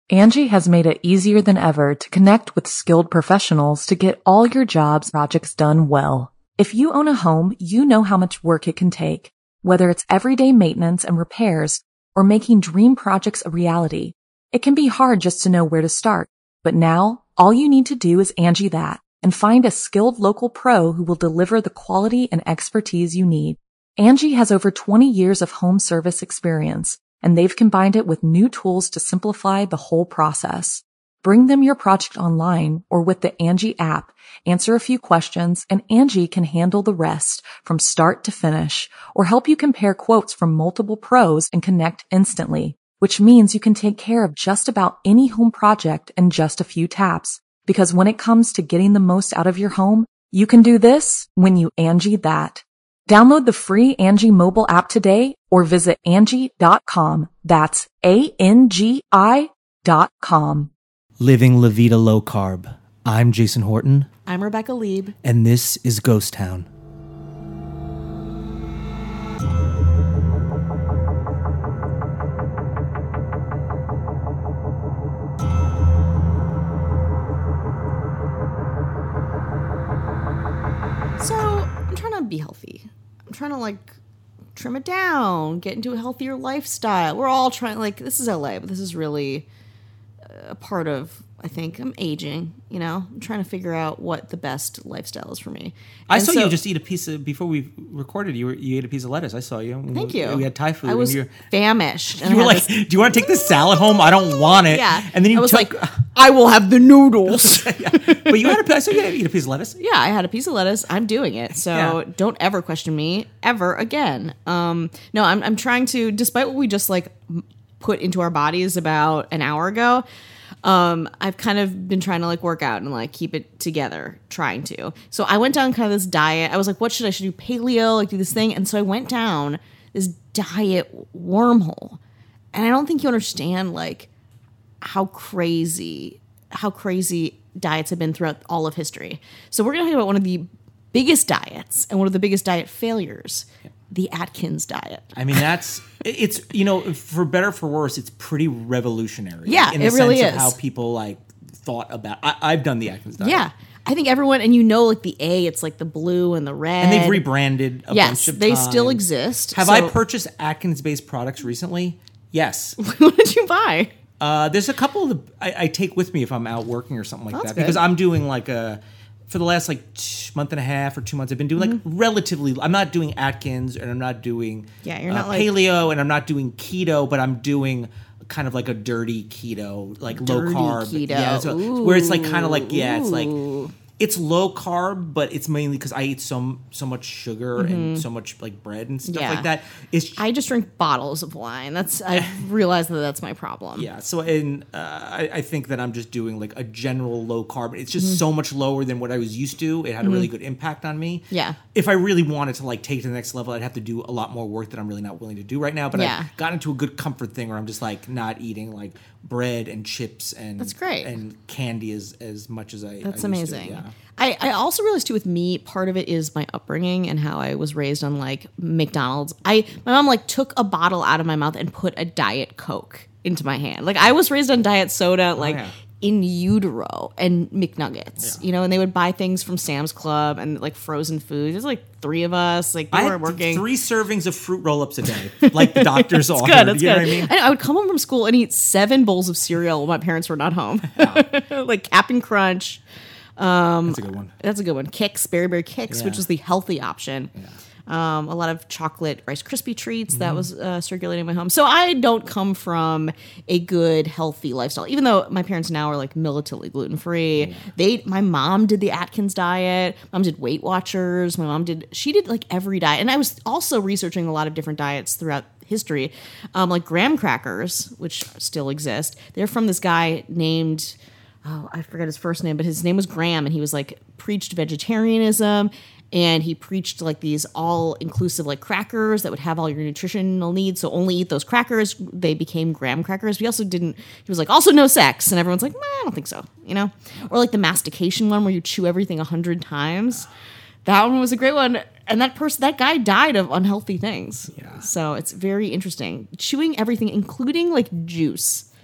Angie has made it easier than ever to connect with skilled professionals to get all your jobs projects done well. If you own a home, you know how much work it can take, whether it's everyday maintenance and repairs or making dream projects a reality. It can be hard just to know where to start, but now all you need to do is Angie that and find a skilled local pro who will deliver the quality and expertise you need. Angie has over 20 years of home service experience, and they've combined it with new tools to simplify the whole process. Bring them your project online or with the Angie app, answer a few questions, and Angie can handle the rest from start to finish or help you compare quotes from multiple pros and connect instantly, which means you can take care of just about any home project in just a few taps. Because when it comes to getting the most out of your home, you can do this when you Angie that. Download the free Angie mobile app today or visit Angie.com. That's ANGI.com. Living La Vida Low Carb. I'm Jason Horton. I'm Rebecca Lieb. And this is Ghost Town. So, I'm trying to be healthy. I'm trying to, trim it down, get into a healthier lifestyle. We're all trying, this is LA, but this is really a part of, I think, I'm aging, I'm trying to figure out what the best lifestyle is for me. I saw you just eat a piece of, before we recorded, you ate a piece of lettuce. I saw you. Thank you. We had Thai food. I was famished. You were like, do you want to take this salad home? I don't want it. Yeah. And then you I was I will have the noodles. Yeah. But you had I saw you eat a piece of lettuce. Yeah, I had a piece of lettuce. I'm doing it. So Don't ever question me ever again. No, I'm trying to, despite what we just put into our bodies about an hour ago, I've kind of been trying to work out and keep it together, trying to. So I went down kind of this diet. I was like, what should I do? Paleo, do this thing. And so I went down this diet wormhole. And I don't think you understand how crazy diets have been throughout all of history. So we're going to talk about one of the biggest diets and one of the biggest diet failures, the Atkins diet. I mean, it's for better or for worse, it's pretty revolutionary. Yeah, in the it really sense is. of how people thought about. I've done the Atkins diet. Yeah, I think everyone, and the A, it's the blue and the red, and they've rebranded a bunch of times. Yes, they still exist. Have I purchased Atkins-based products recently? Yes. What did you buy? There's a couple of I take with me if I'm out working or something like that. Good. Because I'm doing for the last month and a half or 2 months, I've been doing relatively. I'm not doing Atkins and I'm not doing you're not paleo and I'm not doing keto, but I'm doing kind of a dirty keto, low carb keto. Yeah, so, where it's it's low carb, but it's mainly because I eat so much sugar and so much bread and stuff like that. I just drink bottles of wine. I've realized that's my problem. Yeah. So I think that I'm just doing a general low carb. It's just so much lower than what I was used to. It had a really good impact on me. Yeah. If I really wanted to take it to the next level, I'd have to do a lot more work that I'm really not willing to do right now. But I've gotten into a good comfort thing where I'm just not eating bread and chips and that's great. And candy as much as I. That's I used amazing. To, yeah. I also realized too with me, part of it is my upbringing and how I was raised on McDonald's. My mom took a bottle out of my mouth and put a Diet Coke into my hand. I was raised on diet soda, in utero and McNuggets, and they would buy things from Sam's Club and frozen food. There's 3 of us, we were working 3 servings of fruit roll-ups a day, the doctors ordered. Good, that's you good. Know what I mean? I would come home from school and eat 7 bowls of cereal while my parents were not home. Yeah. Cap'n Crunch. That's a good one. That's a good one. Kix, Berry Kix, which was the healthy option. Yeah. A lot of chocolate Rice Krispie treats that was circulating in my home. So I don't come from a good, healthy lifestyle. Even though my parents now are militantly gluten free. Yeah. My mom did the Atkins diet. Mom did Weight Watchers. My mom did every diet. And I was also researching a lot of different diets throughout history, graham crackers, which still exist. They're from this guy named. Oh, I forget his first name, but his name was Graham, and he was preached vegetarianism, and he preached these all-inclusive crackers that would have all your nutritional needs. So only eat those crackers. They became graham crackers. He was also no sex, and everyone's I don't think so, Or the mastication one where you chew everything 100 times. That one was a great one, and that guy died of unhealthy things. Yeah. So it's very interesting. Chewing everything, including juice.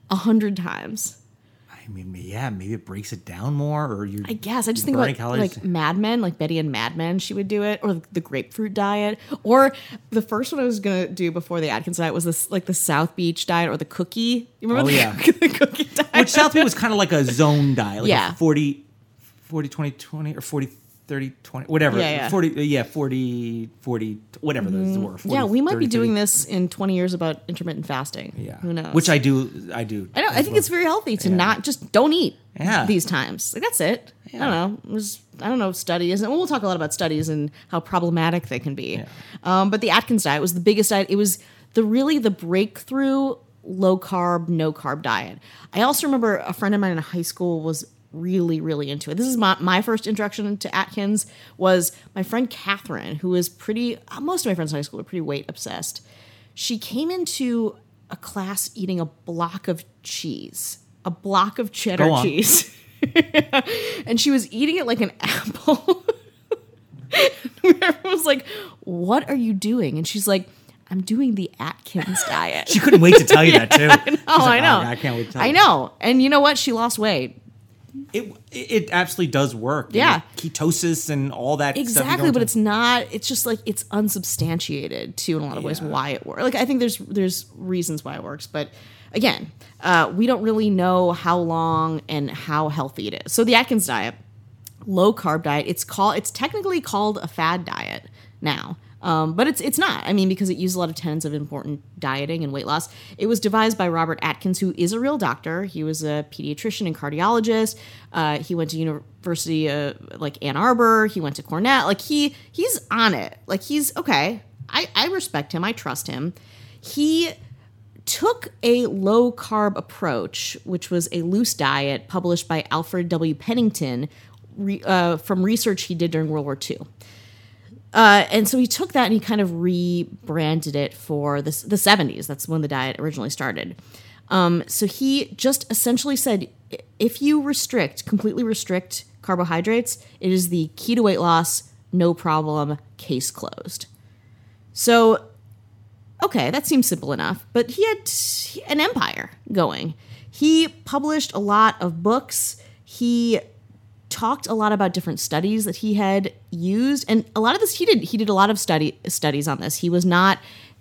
100 times. I mean, yeah, maybe it breaks it down more, or you. I guess I just think about like Mad Men, like Betty and Mad Men. She would do it, or the grapefruit diet, or the first one I was gonna do before the Atkins diet was this like the South Beach diet or the cookie. You remember the cookie diet? Which South Beach was kind of like a zone diet, like yeah, 40, 20, 20, or 40. 30, 20, whatever. Yeah. 40, whatever those were. 40, yeah, we might 30, be doing 30. this in 20 years about intermittent fasting. Yeah. Who knows? Which I do. I know. I think it's very healthy to not just don't eat these times. Like, that's it. Yeah. I don't know. I don't know studies. And we'll talk a lot about studies and how problematic they can be. Yeah. But the Atkins diet was the biggest diet. It was the breakthrough low carb, no carb diet. I also remember a friend of mine in high school was really, really into it. This is my first introduction to Atkins was my friend Catherine, who was most of my friends in high school were pretty weight obsessed. She came into a class eating a block of cheese, a block of cheddar cheese. And she was eating it like an apple. Everyone was like, what are you doing? And she's like, I'm doing the Atkins diet. She couldn't wait to tell you that too. I know. I can't wait to tell you. I know. And you know what? She lost weight. It absolutely does work. Yeah. Ketosis and all that exactly, stuff. But it's not, it's just like, it's unsubstantiated too in a lot of ways why it works. Like, I think there's reasons why it works, but again, we don't really know how long and how healthy it is. So the Atkins diet, low carb diet, it's technically called a fad diet now. But it's not. I mean, because it used a lot of tenets of important dieting and weight loss. It was devised by Robert Atkins, who is a real doctor. He was a pediatrician and cardiologist. He went to University like Ann Arbor. He went to Cornell. Like he's on it. Like he's okay. I respect him. I trust him. He took a low carb approach, which was a loose diet published by Alfred W. Pennington from research he did during World War II. And so he took that and he kind of rebranded it for the 70s. That's when the diet originally started. So he just essentially said, if you completely restrict carbohydrates, it is the key to weight loss, no problem, case closed. So, okay, that seems simple enough. But he had an empire going. He published a lot of books. He talked a lot about different studies that he had used, and a lot of this he did a lot of studies on this. He was not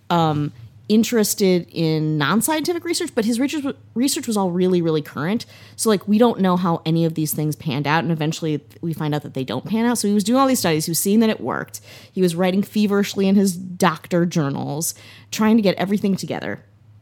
interested in non-scientific research, but his research was all really, really current. So like we don't know how any of these things panned out, and eventually we find out that they don't pan out. So he was doing all these studies, he was seeing that it worked. He was writing feverishly in his doctor journals, trying to get everything together.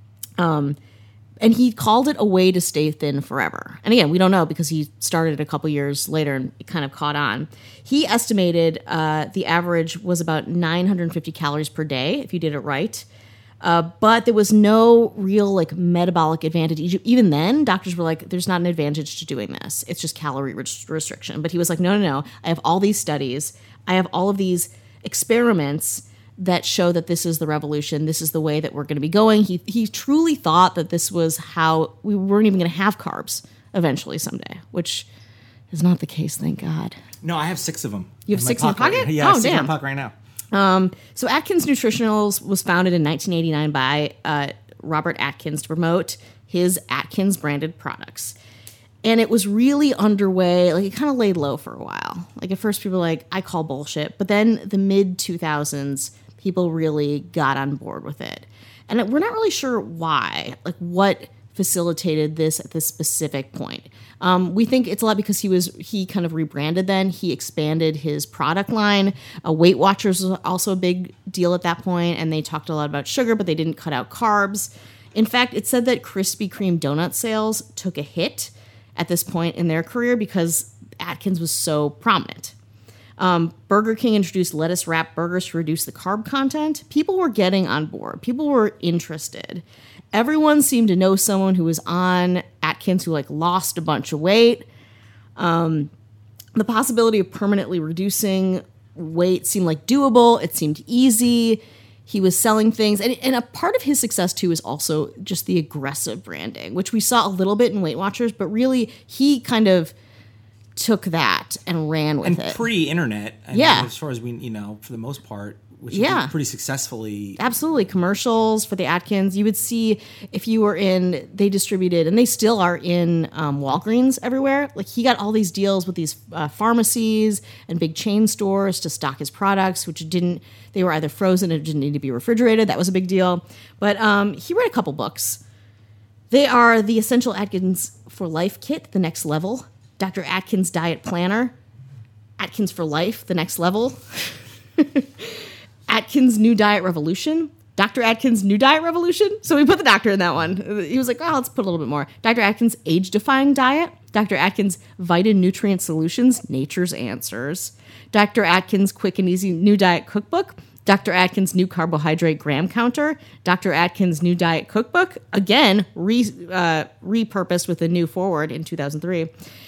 And he called it a way to stay thin forever. And again, we don't know because he started a couple years later and it kind of caught on. He estimated the average was about 950 calories per day if you did it right. But there was no real like metabolic advantage. Even then, doctors were like, there's not an advantage to doing this. It's just calorie restriction. But he was like, no. I have all these studies. I have all of these experiments that show that this is the revolution. This is the way that we're going to be going. He truly thought that this was how we weren't even going to have carbs eventually someday, which is not the case, thank God. No, I have 6 of them. You have 6 in your pocket? Yeah, I have 6 in my pocket right now. So Atkins Nutritionals was founded in 1989 by Robert Atkins to promote his Atkins branded products. And it was really underway, like it kind of laid low for a while. Like at first people were like, I call bullshit. But then the mid 2000s, people really got on board with it. And we're not really sure why, like what facilitated this at this specific point. We think it's a lot because he kind of rebranded then. He expanded his product line. Weight Watchers was also a big deal at that point, and they talked a lot about sugar, but they didn't cut out carbs. In fact, it said that Krispy Kreme donut sales took a hit at this point in their career because Atkins was so prominent. Burger King introduced lettuce wrapped burgers to reduce the carb content. People were getting on board. People were interested. Everyone seemed to know someone who was on Atkins who like lost a bunch of weight. The possibility of permanently reducing weight seemed like doable. It seemed easy. He was selling things. And a part of his success, too, is also just the aggressive branding, which we saw a little bit in Weight Watchers, but really he kind of took that and ran with it. And pre-internet, yeah. As far as we, for the most part, which he did pretty successfully. Absolutely. Commercials for the Atkins. You would see if you were they distributed, and they still are in Walgreens everywhere. Like he got all these deals with these pharmacies and big chain stores to stock his products, they were either frozen or didn't need to be refrigerated. That was a big deal. But he read a couple books. They are The Essential Atkins for Life Kit, The Next Level, Dr. Atkins Diet Planner, Atkins for Life, The Next Level, Atkins New Diet Revolution, Dr. Atkins New Diet Revolution. So we put the doctor in that one. He was like, oh, let's put a little bit more. Dr. Atkins Age Defying Diet, Dr. Atkins Vitamin Nutrient Solutions, Nature's Answers, Dr. Atkins Quick and Easy New Diet Cookbook, Dr. Atkins New Carbohydrate Gram Counter, Dr. Atkins New Diet Cookbook, again, repurposed with a new forward in 2003.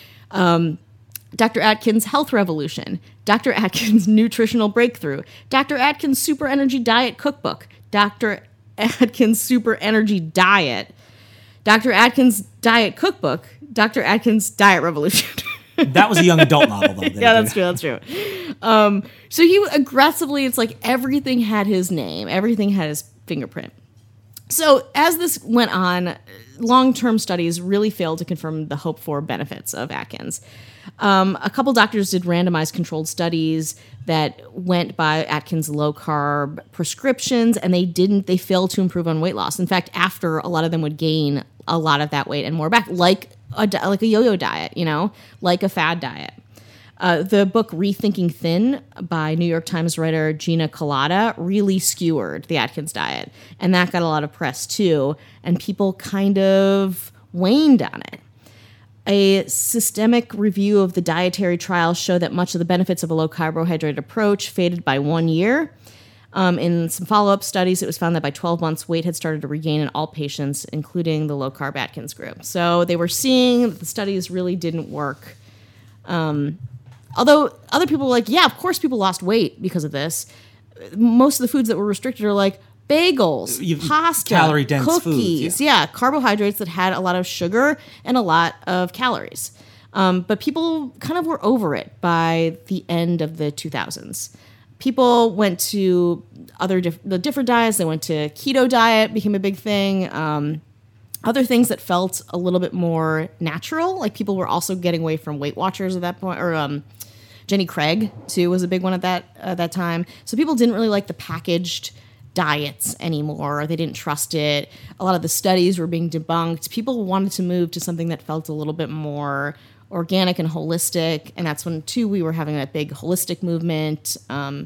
Dr. Atkins Health Revolution, Dr. Atkins Nutritional Breakthrough, Dr. Atkins Super Energy Diet Cookbook, Dr. Atkins Super Energy Diet, Dr. Atkins Diet Cookbook, Dr. Atkins Diet Revolution. That was a young adult novel, though. Yeah, that's true. So he aggressively, it's like everything had his name, everything had his fingerprint. So as this went on, long-term studies really failed to confirm the hoped-for benefits of Atkins. A couple doctors did randomized controlled studies that went by Atkins low-carb prescriptions, and they failed to improve on weight loss. In fact, after, a lot of them would gain a lot of that weight and more back, like a yo-yo diet, like a fad diet. The book Rethinking Thin by New York Times writer Gina Kolata really skewered the Atkins diet, and that got a lot of press too, and people kind of waned on it. A systemic review of the dietary trials showed that much of the benefits of a low-carbohydrate approach faded by 1 year. In some follow-up studies, it was found that by 12 months, weight had started to regain in all patients, including the low-carb Atkins group. So they were seeing that the studies really didn't work. Although other people were like, yeah, of course people lost weight because of this. Most of the foods that were restricted are like bagels, pasta, calorie-dense cookies. foods. Yeah, carbohydrates that had a lot of sugar and a lot of calories. But people kind of were over it by the end of the 2000s. People went to the different diets. They went to keto diet, became a big thing. Other things that felt a little bit more natural, like people were also getting away from Weight Watchers at that point, or Jenny Craig too was a big one at that time. So people didn't really like the packaged diets anymore. They didn't trust it. A lot of the studies were being debunked. People wanted to move to something that felt a little bit more organic and holistic, and that's when too we were having that big holistic movement.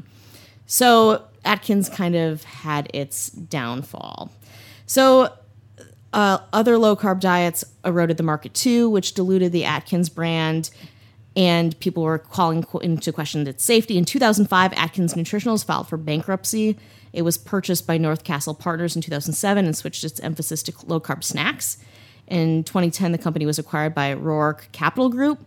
So Atkins kind of had its downfall. So other low-carb diets eroded the market too, which diluted the Atkins brand, and people were calling into question its safety. In 2005, Atkins Nutritionals filed for bankruptcy. It was purchased by North Castle Partners in 2007 and switched its emphasis to low-carb snacks. In 2010, the company was acquired by Roark Capital Group.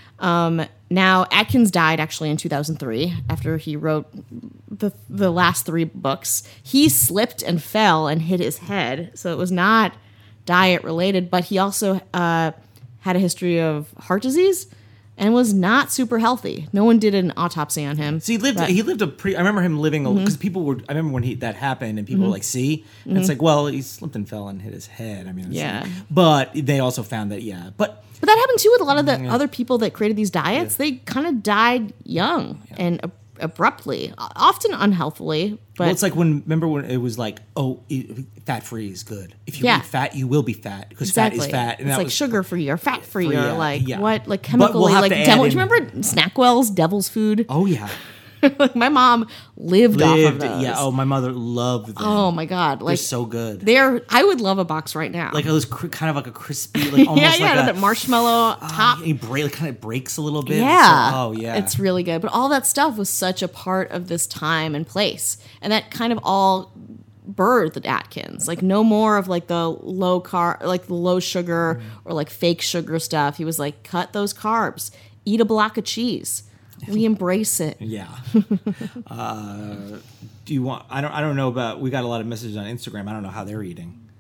Now, Atkins died actually in 2003 after he wrote the last 3 books. He slipped and fell and hit his head, so it was not diet related, but he also had a history of heart disease and was not super healthy. No one did an autopsy on him. So he lived a pretty. I remember him living because people were. I remember when that happened, and people were like, "See," and it's like, well, he slipped and fell and hit his head. I mean, but they also found that, But that happened too with a lot of the other people that created these diets. They kind of died young and abruptly, often unhealthily. But well, it's like remember when it was like, fat free is good. If you eat fat, you will be fat because fat is fat. And it's like sugar free or fat free or what, like we'll chemically, like devil. Do you remember Snackwell's Devil's Food? Oh yeah. Like my mom lived off of those. Yeah. Oh, my mother loved them. Oh my god, they're so good. I would love a box right now. Like it was kind of like a crispy, like almost that marshmallow top. It kind of breaks a little bit. Yeah. It's really good. But all that stuff was such a part of this time and place, and that kind of all birthed Atkins. Like no more of like the low carb, like the low sugar or like fake sugar stuff. He was like, cut those carbs, eat a block of cheese. We embrace it. Yeah. Do you want? I don't know about. We got a lot of messages on Instagram. I don't know how they're eating.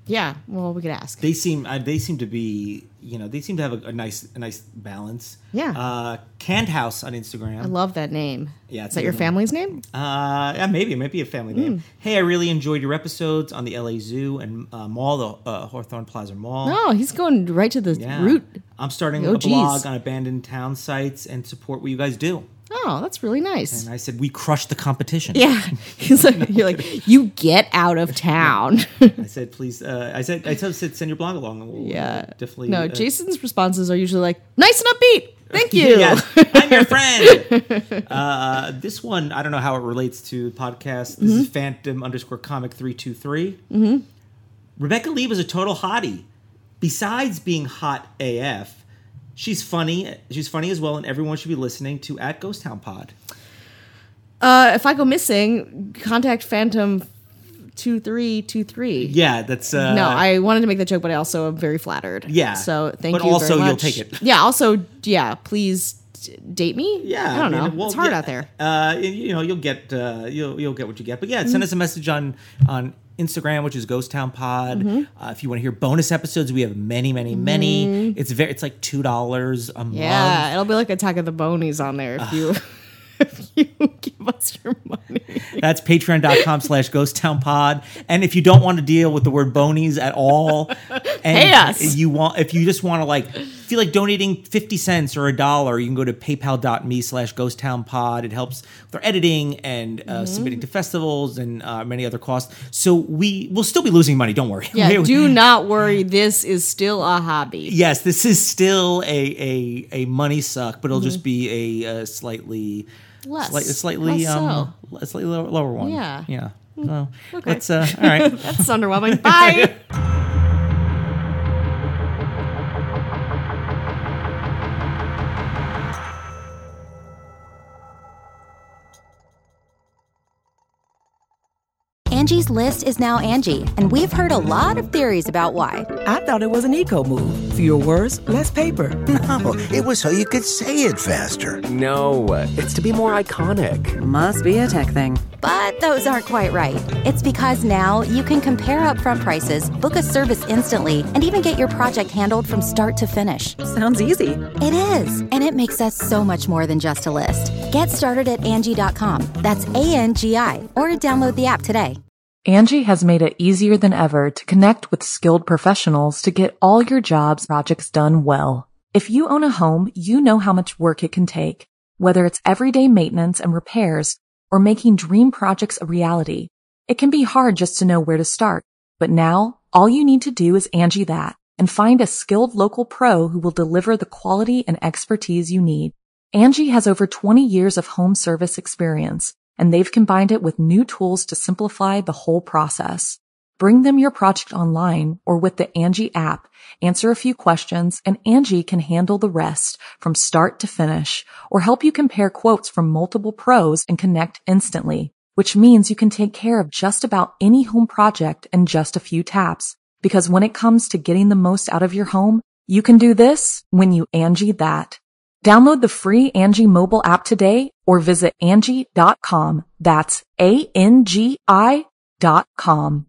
Yeah, well, we could ask. They seem to be, they seem to have a nice balance. Yeah. Canned House on Instagram. I love that name. Yeah, is that your family's name? Yeah, maybe it might be a family name. Hey, I really enjoyed your episodes on the LA Zoo and Mall, the Hawthorne Plaza Mall. Oh, he's going right to the root. I'm starting a blog on abandoned town sites and support what you guys do. Oh, that's really nice. And I said, we crushed the competition. Yeah. You're like, you get out of town. I said, please. I said, send your blog along. And we'll definitely. No, Jason's responses are usually like, nice and upbeat. Thank you. Yeah, I'm your friend. This one, I don't know how it relates to the podcast. This is Phantom_comic323. Mm-hmm. Rebecca Lee was a total hottie. Besides being hot AF, she's funny. She's funny as well, and everyone should be listening to @GhostTownPod. If I go missing, contact Phantom2323. Yeah, that's... no, I wanted to make that joke, but I also am very flattered. Yeah. So thank you But also, very much. you'll take it. Yeah, also, please date me? Yeah. I don't know. Well, it's hard out there. You'll get you'll get what you get. But yeah, send us a message on Instagram, which is Ghost Town Pod. If you want to hear bonus episodes, we have many. It's like $2 a month. Yeah, it'll be like Attack of the Bonies on there if you if you give us your money. That's patreon.com/ghosttownpod. And if you don't want to deal with the word bonies at all, and pay us. if you just want to feel like donating 50 cents or $1, you can go to paypal.me/ghosttownpod. It helps with our editing and submitting to festivals and many other costs. So we'll still be losing money. Don't worry. Yeah, do not worry. This is still a hobby. Yes, this is still a money suck, but it'll just be a slightly slightly lower one. Yeah. Yeah. So Okay. let's all right. That's underwhelming. Bye. Angie's List is now Angie, and we've heard a lot of theories about why. I thought it was an eco move. Fewer words, less paper. No, it was so you could say it faster. No, it's to be more iconic. Must be a tech thing. But those aren't quite right. It's because now you can compare upfront prices, book a service instantly, and even get your project handled from start to finish. Sounds easy. It is, and it makes us so much more than just a list. Get started at Angie.com. That's ANGI, or download the app today. Angie has made it easier than ever to connect with skilled professionals to get all your jobs projects done well. If you own a home, you know how much work it can take, whether it's everyday maintenance and repairs or making dream projects a reality. It can be hard just to know where to start, but now all you need to do is Angie that and find a skilled local pro who will deliver the quality and expertise you need. Angie has over 20 years of home service experience, and they've combined it with new tools to simplify the whole process. Bring them your project online or with the Angie app, answer a few questions, and Angie can handle the rest from start to finish, or help you compare quotes from multiple pros and connect instantly, which means you can take care of just about any home project in just a few taps. Because when it comes to getting the most out of your home, you can do this when you Angie that. Download the free Angie mobile app today or visit Angie.com. That's ANGI.com.